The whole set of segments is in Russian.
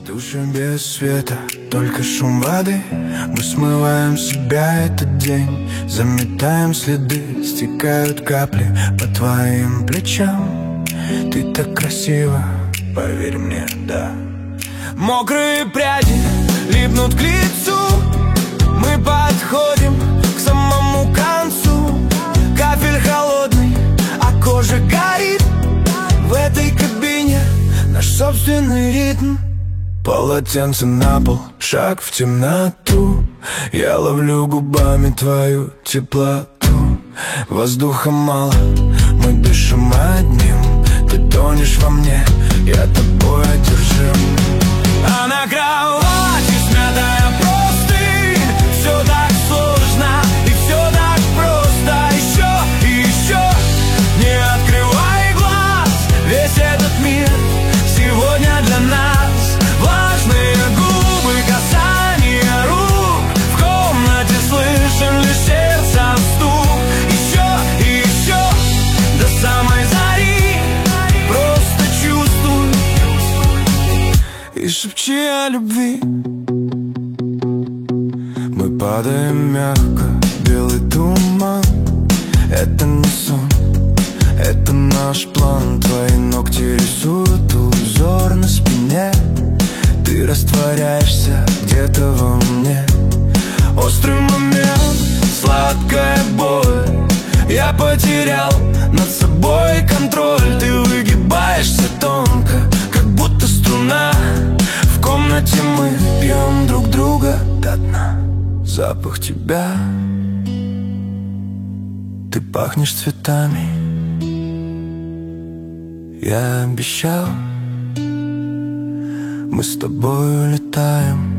Душа без света, только шум воды. Мы смываем с себя этот день, заметаем следы, стекают капли по твоим плечам. Ты так красива, поверь мне, да. Мокрые пряди липнут к лицу. Мы подходим к самому концу. Кафель холодный, а кожа горит. В этой кабине наш собственный ритм. Полотенце на пол, шаг в темноту. Я ловлю губами твою теплоту. Воздуха мало, мы дышим одним. Ты тонешь во мне, я тобой одержим. А на кровати смятая простынь. Все так сложно и все так просто. Еще и еще не открывай глаз. Весь этот мир сегодня для нас. Влажные губы, касания рук. В комнате слышен лишь сердца стук. Еще и еще до самой зари. Просто чувствуй и шепчи о любви. Мы падаем мягко, белый туман. Это не сон, это наш план. Твои ногти рисуют узор на спине. Ты растворяешься где-то во мне. Острый момент, сладкая боль. Я потерял над собой контроль. Ты выгибаешься тонко, как будто струна. В комнате мы пьем друг друга до дна. Запах тебя. Ты пахнешь цветами. Я обещал, мы с тобой улетаем.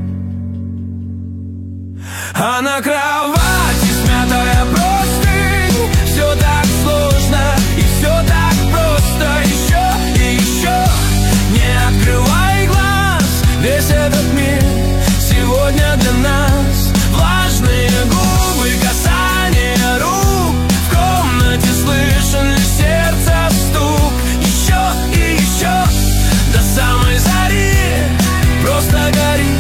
А на кровати смятая простынь. Все так сложно и все так просто. Еще и еще не открывай глаз. Весь этот мир сегодня для нас. Влажные губы, касания рук. В комнате слышен лишь сердца стук. Еще и еще до самой зари. Просто гори.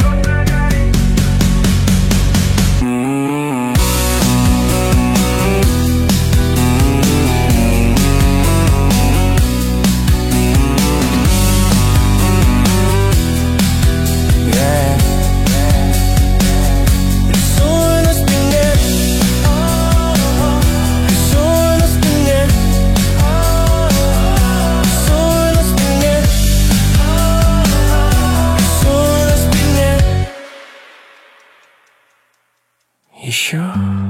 Рисуй на спине. Рисуй на спине. Рисуй на спине. Рисуй на спине. Еще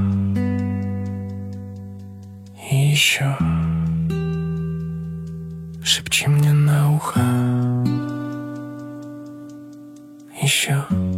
и еще. Шепчи мне на ухо. Еще.